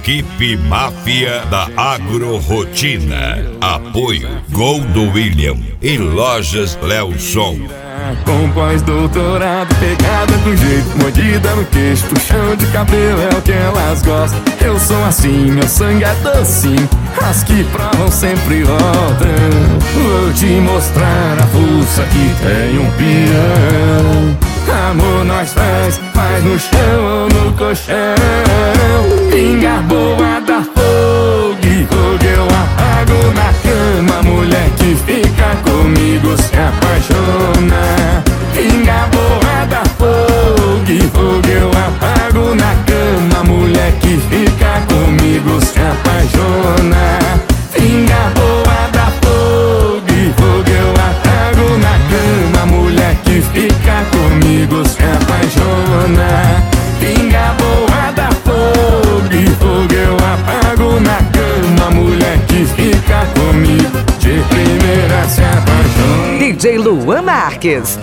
Equipe Máfia da Agrorotina. Apoio Gol do William e Lojas Lelson. Com pós-doutorado, pegada com jeito, mordida no queixo, puxão de cabelo é o que elas gostam. Eu sou assim, meu sangue é docinho, as que provam sempre voltam. Vou te mostrar a força que tem um peão. Amor nós faz no chão ou no colchão. Pinga boa da fogo, eu apago na cama. Mulher que fica comigo se apaixona. Pinga boa da fogo, eu apago na cama. Mulher que fica comigo se apaixona. Pinga boa da fogo, eu apago na cama. Mulher que fica comigo se apaixona. Pinga boa da fogo, eu apago na cama. Mulher que fica comigo de primeira se apaixona. DJ Luan Marques.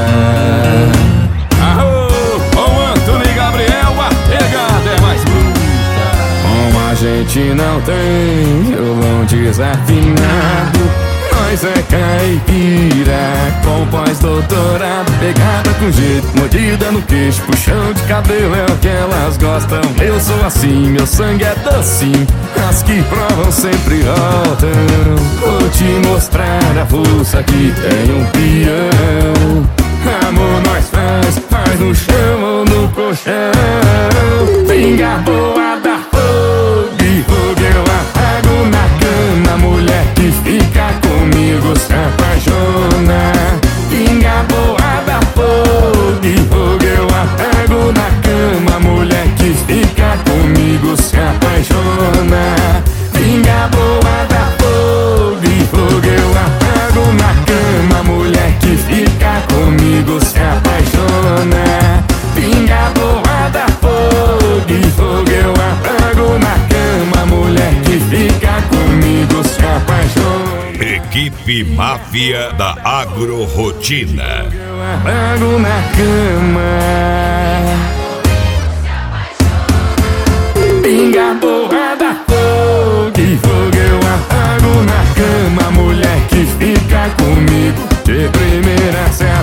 Com Antônio e Gabriel, a pegada é mais bruta. Com a gente não tem violão desafinado. Nós é caipira, com pós-doutorado, pegada com jeito, mordida no queixo, puxão de cabelo é o que elas gostam. Eu sou assim, meu sangue é docinho, as que provam sempre voltam. Vou te mostrar a força que tem um peão. Amor nós faz no chão ou no colchão. Pinga boa da fogo, eu apago na cama. Mulher que fica comigo se apaixona. Pinga boa da fogo, eu apago na cama. Mulher que fica comigo se apaixona. Pinga boa da fogo, eu apago na cama. Mulher que fica comigo se apaixona. Pinga boa da fogo, eu apago na cama. Mulher que fica comigo se apaixona. Equipe Máfia da Agrorotina. Eu apago na cama. Pinga boa da fogo, eu apago na cama. Mulher que fica comigo de primeira se